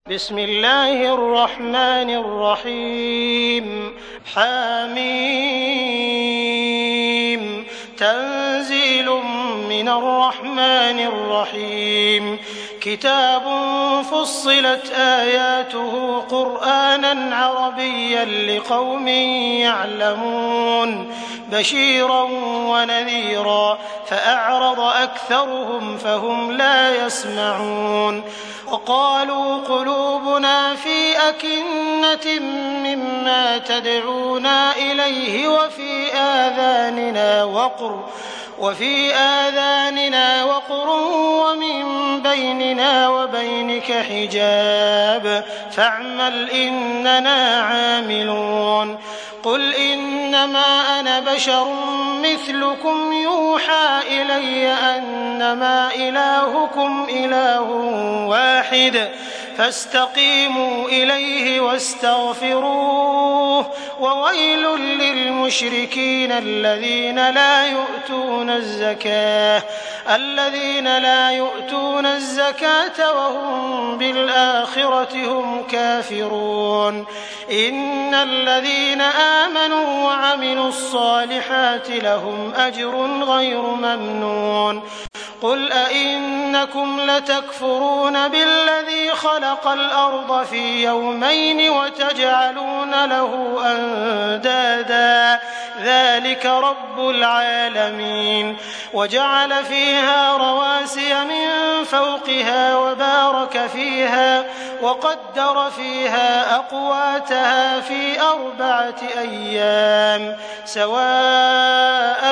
بسم الله الرحمن الرحيم حميم تنزيل من الرحمن الرحيم كتاب فصلت آياته قرآنا عربيا لقوم يعلمون بشيرا ونذيرا فأعرض أكثرهم فهم لا يسمعون وقالوا قلوبنا في أكنة مما تدعونا إليه وفي آذاننا وقر ومن بيننا وبينك حجاب فاعمل إننا عاملون قل إنما أنا بشر مثلكم يوحى إلي أنما إلهكم إله واحد فاستقيموا إليه واستغفروه وويل للمشركين الذين لا يؤتون الزكاة وهم بالآخرة هم كافرون إن الذين آمنوا وعملوا الصالحات لهم أجر غير ممنون قل أئنكم لتكفرون بالذي خلق الأرض في يومين وتجعلون له أندادا ذلك رب العالمين وجعل فيها رواسي من فوقها وبارك فيها وقدر فيها أقواتها في 4 أيام سواء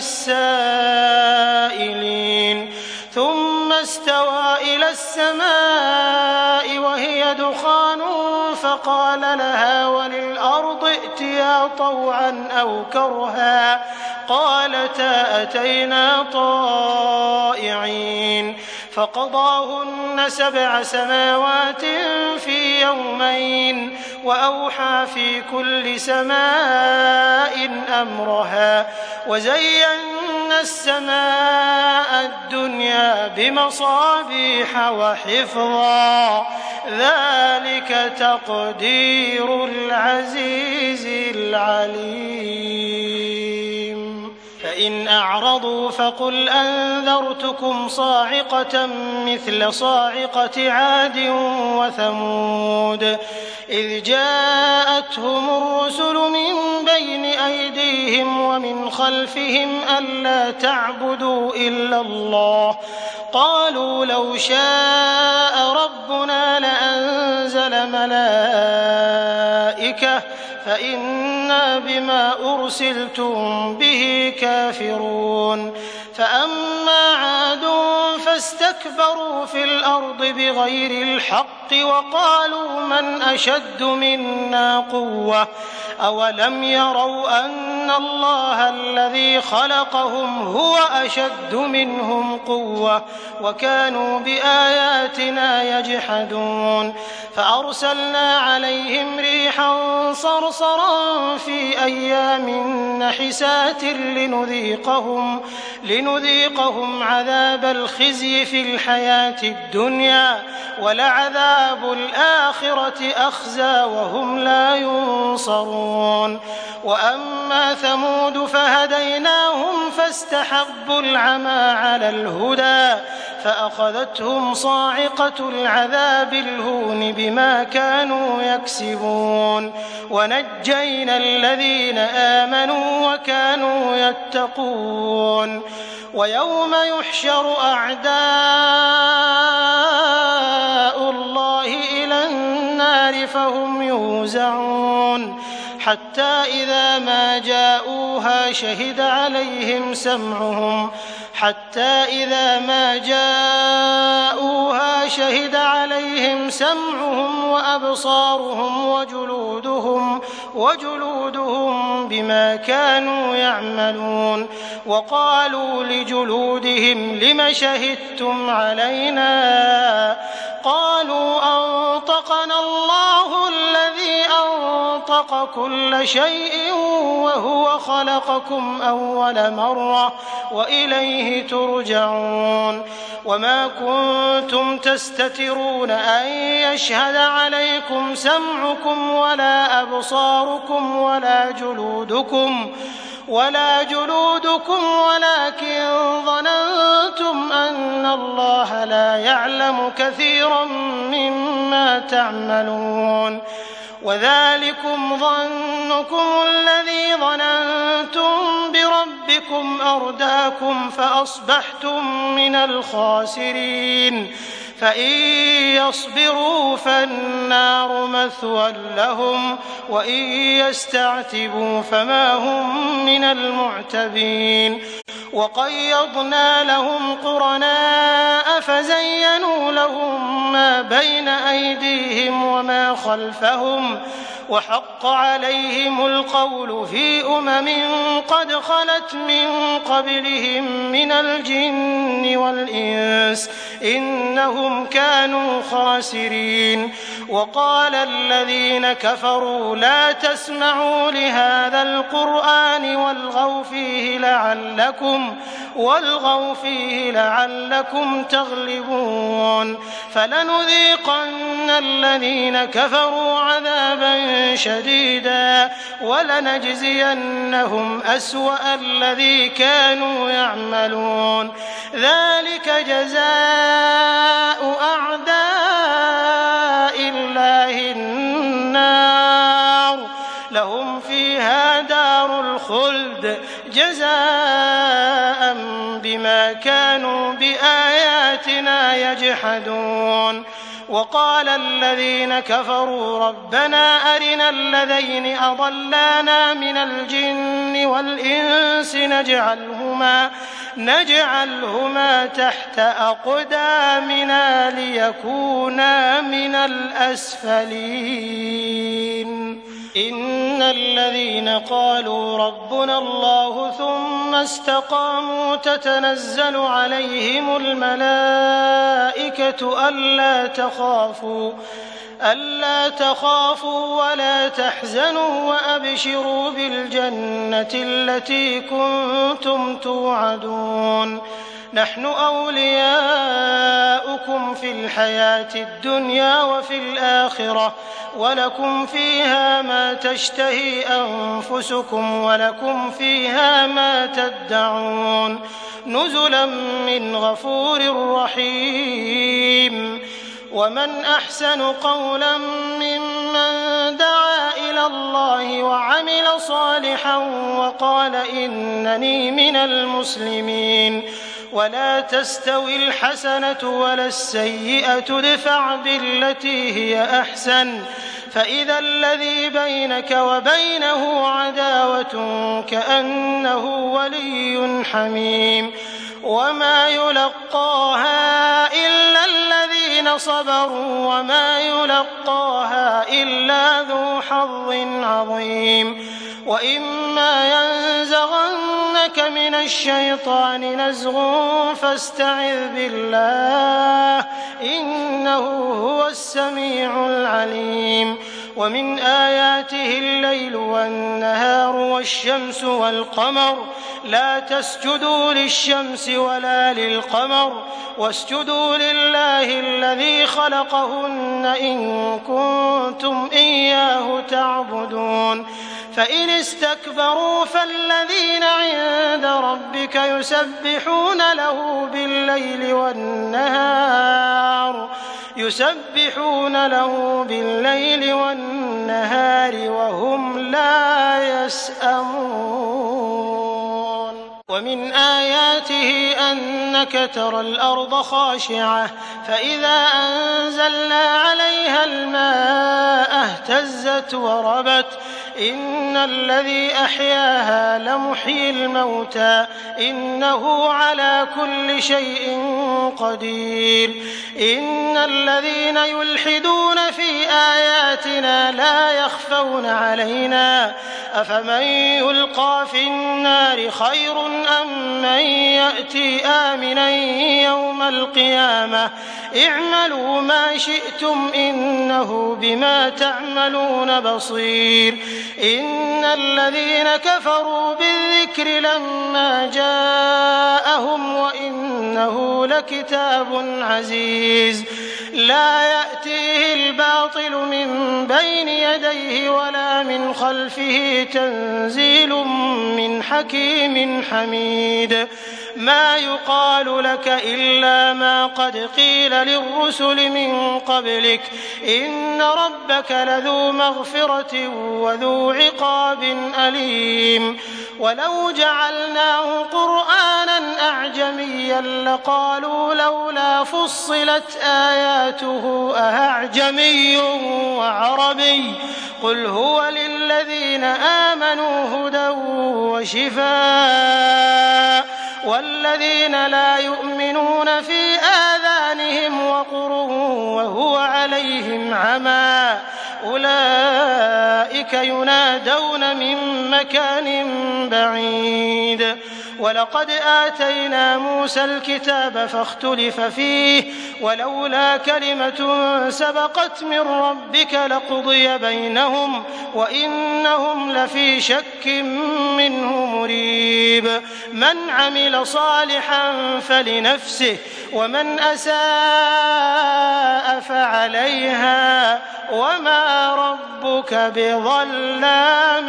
للسائلين ثم استوى إلى السماء وهي دخان فقال لها وللأرض ائتيا طوعا أو كرها قالتا أتينا طائعين فقضاهن 7 سماوات في يومين وأوحى في كل سماء أمرها وزينا السماء الدنيا بمصابيح وحفظا ذلك تقدير العزيز العليم فإن أعرضوا فقل أنذرتكم صاعقة مثل صاعقة عاد وثمود إذ جاءتهم الرسل من بين أيديهم ومن خلفهم ألا تعبدوا إلا الله قالوا لو شاء ربنا لأنزل ملائكة فإنا بما أرسلتم به كافرون فأما عاد فاستكبروا في الأرض بغير الحق وقالوا من أشد منا قوة أولم يروا أن الله الذي خلقهم هو أشد منهم قوة وكانوا بآياتنا يجحدون فأرسلنا عليهم ريحا صرصرا في أيام نحسات لنذيقهم عذاب الخزي في الحياة الدنيا ولعذاب الآخرة أخزى وهم لا ينصرون وأما ثمود فهديناهم فاستحبوا العمى على الهدى فأخذتهم صاعقة العذاب الهون بما كانوا يكسبون ونجينا الذين آمنوا وكانوا يتقون ويوم يحشر أعداء الله إلى النار فهم يوزعون حتى إذا ما جاءوها شهد عليهم سمعهم وأبصارهم وجلودهم بما كانوا يعملون وقالوا لجلودهم لم شهدتم علينا قالوا أنطقنا الله الذي أنطق خلق كل شيء وهو خلقكم أول مرة وإليه ترجعون وما كنتم تستترون أن يشهد عليكم سمعكم ولا أبصاركم ولا جلودكم ولكن ظننتم أن الله لا يعلم كثيرا مما تعملون وذلكم ظنكم الذي ظننتم بربكم أرداكم فأصبحتم من الخاسرين فإن يصبروا فالنار مثوى لهم وإن يستعتبوا فما هم من المعتبين وقيضنا لهم قرناء فزينوا لهم ما بين أيديهم وما خلفهم وحق عليهم القول في قد خلت من قبلهم من الجن والإنس إنهم كانوا خاسرين وقال الذين كفروا لا تسمعوا لهذا القرآن والغوا فيه لعلكم تغلبون فلنذيقن الذين كفروا عذابا شديدا ولنجزينهم أسوأ الذي كانوا يعملون ذلك جزاء أعداء الله النار لهم فيها دار الخلد جزاء بما كانوا بآياتنا يجحدون وقال الذين كفروا ربنا أرنا الذين أضلانا من الجن والإنس نجعلهما تحت أقدامنا ليكونا من الأسفلين إن الذين قالوا ربنا الله ثم استقاموا تتنزل عليهم الملائكة ألا تخافوا ولا تحزنوا وأبشروا بالجنة التي كنتم توعدون نحن أولياؤكم في الحياة الدنيا وفي الآخرة ولكم فيها ما تشتهي أنفسكم ولكم فيها ما تدعون نزلا من غفور رحيم ومن أحسن قولا ممن دعا إلى الله وعمل صالحا وقال إنني من المسلمين ولا تستوي الحسنة ولا السيئة ادفع بالتي هي أحسن فإذا الذي بينك وبينه عداوة كأنه ولي حميم وما يلقاها إلا الذين صبروا وما يلقاها إلا ذو حظ عظيم وإما ينزغنك من الشيطان نزغ فاستعذ بالله إنه هو السميع العليم ومن آياته الليل والنهار والشمس والقمر لا تسجدوا للشمس ولا للقمر واسجدوا لله الذي خلقهن إن كنتم إياه تعبدون فإن استكبروا فالذين عند ربك يسبحون له بالليل والنهار وهم لا يسأمون ومن آياته أنك ترى الأرض خاشعة فإذا أنزلنا عليها الماء اهتزت وربت إن الذي أحياها لمحيي الموتى إنه على كل شيء قدير إن الذين يلحدون في آياتنا لا يخفون علينا أفمن يلقى في النار خير أم من يأتي آمنا يوم القيامة اعملوا ما شئتم إنه بما تعملون بصير إن الذين كفروا بالذكر لما جاءهم وإنه لكتاب عزيز لا يأتيه الباطل من بين يديه ولا من خلفه تنزيل من حكيم حميد ما يقال لك إلا ما قد قيل للرسل من قبلك إن ربك لذو مغفرة وذو عقاب أليم ولو جعلناه قرآنا أعجميا لقالوا لولا فصلت آياته أأعجمي وعربي قل هو للذين آمنوا هدى وشفاء والذين لا يؤمنون في آذانهم وقر وهو عليهم عمى أولئك ينادون من مكان بعيد ولقد آتينا موسى الكتاب فاختلف فيه ولولا كلمة سبقت من ربك لقضي بينهم وإنهم لفي شك منه مريب من عمل صالحا فلنفسه ومن أساء فعليها وما ربك بظلام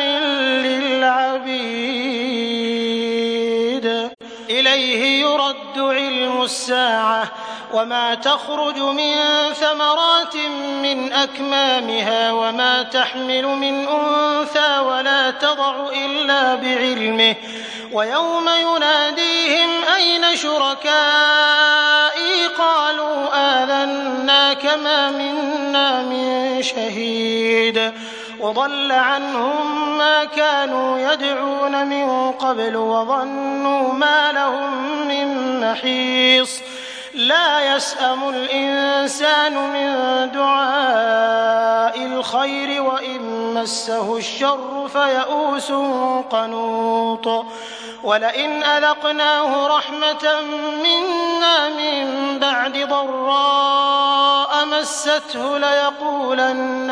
للعبيد إليه يرد علم الساعة وما تخرج من ثمرات من أكمامها وما تحمل من أنثى ولا تضع إلا بعلمه ويوم يناديهم أين شركائي قالوا آذناك ما منا من شهيد وضل عنهم ما كانوا يدعون من قبل وظنوا ما لهم من محيص لا يسأم الإنسان من دعاء الخير وإن مسه الشر فيئوس قنوط ولئن أذقناه رحمة منا من بعد ضراء مسته ليقولن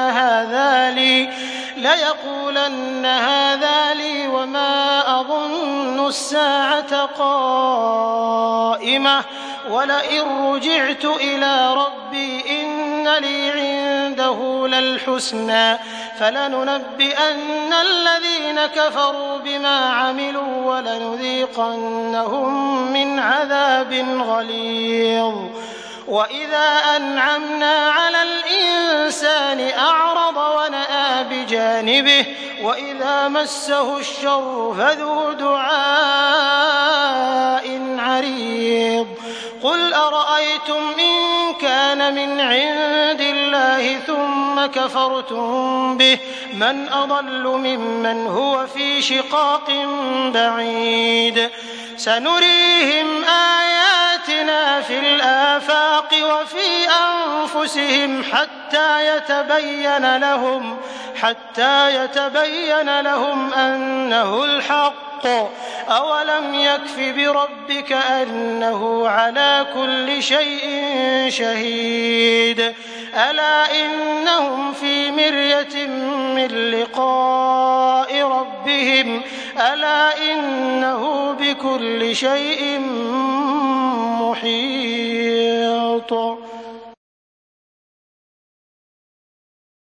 هذا لي وما أظن الساعة قائمة ولئن رجعت إلى ربي إن لي عنده للحسنى فلننبئن الذين كفروا بما عملوا ولنذيقنهم من عذاب غليظ وإذا أنعمنا على الإنسان أعرض ونأى بجانبه وإذا مسه الشر فذو دعاء عريض قل أرأيتم إن كان من عند الله ثم كفرتم به من أضل ممن هو في شقاق بعيد سنريهم آياتنا في الآفاق وفي أنفسهم حتى يتبين لهم أنه الحق أولم يكف بربك أنه على كل شيء شهيد ألا إنهم في مرية من لقاء ربهم ألا إنه بكل شيء محيط